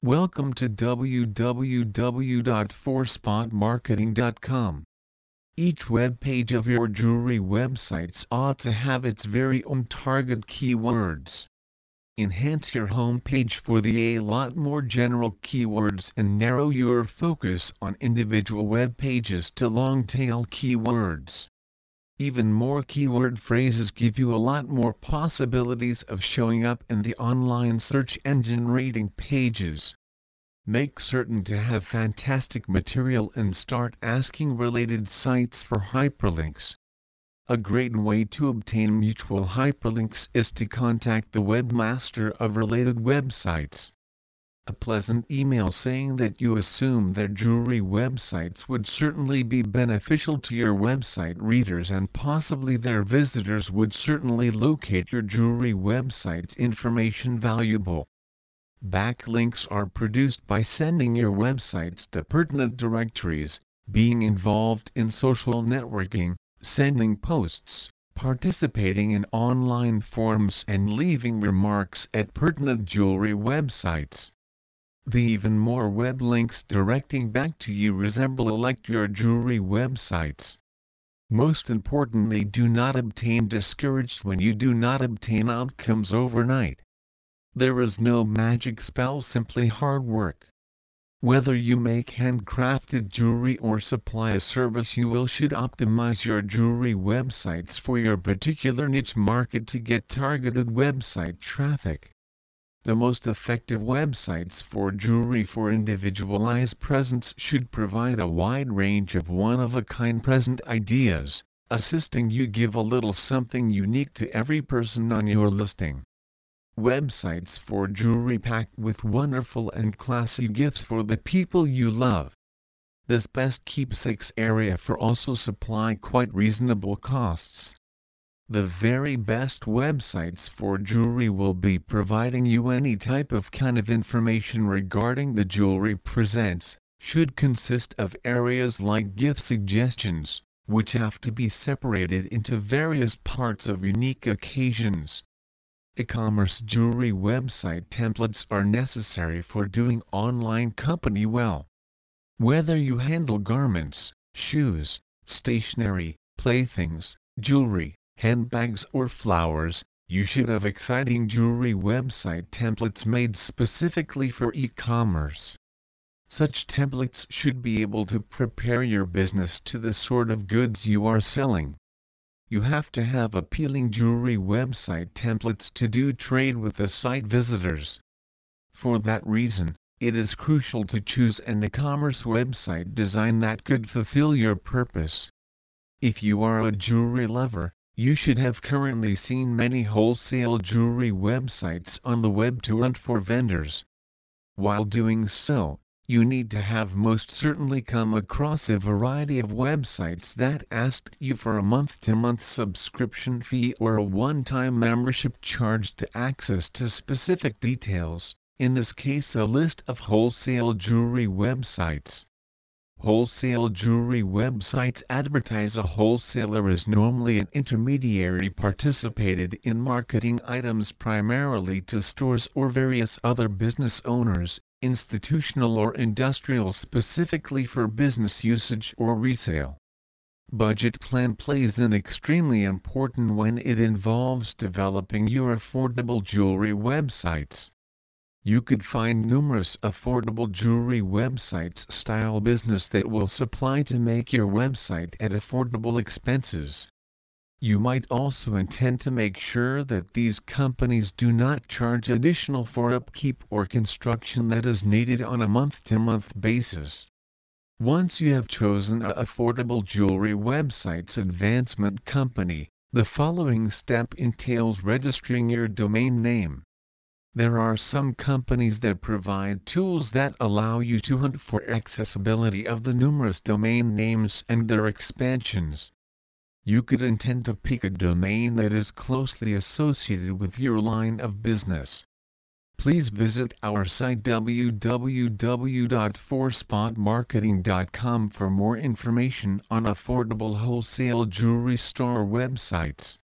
Welcome to www.4spotmarketing.com. Each web page of your jewelry websites ought to have its very own target keywords. Enhance your homepage for a lot more general keywords and narrow your focus on individual web pages to long-tail keywords. Even more keyword phrases give you a lot more possibilities of showing up in the online search engine rating pages. Make certain to have fantastic material and start asking related sites for hyperlinks. A great way to obtain mutual hyperlinks is to contact the webmaster of related websites. A pleasant email saying that you assume their jewelry websites would certainly be beneficial to your website readers and possibly their visitors would certainly locate your jewelry website's information valuable. Backlinks are produced by sending your websites to pertinent directories, being involved in social networking, sending posts, participating in online forums and leaving remarks at pertinent jewelry websites. The even more web links directing back to you resemble your jewelry websites. Most importantly, do not obtain discouraged when you do not obtain outcomes overnight. There is no magic spell, simply hard work. Whether you make handcrafted jewelry or supply a service, you should optimize your jewelry websites for your particular niche market to get targeted website traffic. The most effective websites for jewelry for individualized presence should provide a wide range of one-of-a-kind present ideas, assisting you give a little something unique to every person on your listing. Websites for jewelry packed with wonderful and classy gifts for the people you love. This best keepsakes area for also supply quite reasonable costs. The very best websites for jewelry will be providing you any type of kind of information regarding the jewelry presents, should consist of areas like gift suggestions, which have to be separated into various parts of unique occasions. E-commerce jewelry website templates are necessary for doing online company well. Whether you handle garments, shoes, stationery, playthings, jewelry, handbags or flowers, you should have exciting jewelry website templates made specifically for e-commerce. Such templates should be able to prepare your business to the sort of goods you are selling. You have to have appealing jewelry website templates to do trade with the site visitors. For that reason, it is crucial to choose an e-commerce website design that could fulfill your purpose. If you are a jewelry lover, you should have currently seen many wholesale jewelry websites on the web to hunt for vendors. While doing so, you need to have most certainly come across a variety of websites that asked you for a month-to-month subscription fee or a one-time membership charge to access to specific details, in this case a list of wholesale jewelry websites. Wholesale jewelry websites advertise a wholesaler as normally an intermediary participated in marketing items primarily to stores or various other business owners, institutional or industrial, specifically for business usage or resale. Budget plan plays an extremely important when it involves developing your affordable jewelry websites. You could find numerous affordable jewelry websites style business that will supply to make your website at affordable expenses. You might also intend to make sure that these companies do not charge additional for upkeep or construction that is needed on a month-to-month basis. Once you have chosen an affordable jewelry website's advancement company, the following step entails registering your domain name. There are some companies that provide tools that allow you to hunt for accessibility of the numerous domain names and their expansions. You could intend to pick a domain that is closely associated with your line of business. Please visit our site www.4spotmarketing.com for more information on affordable wholesale jewelry store websites.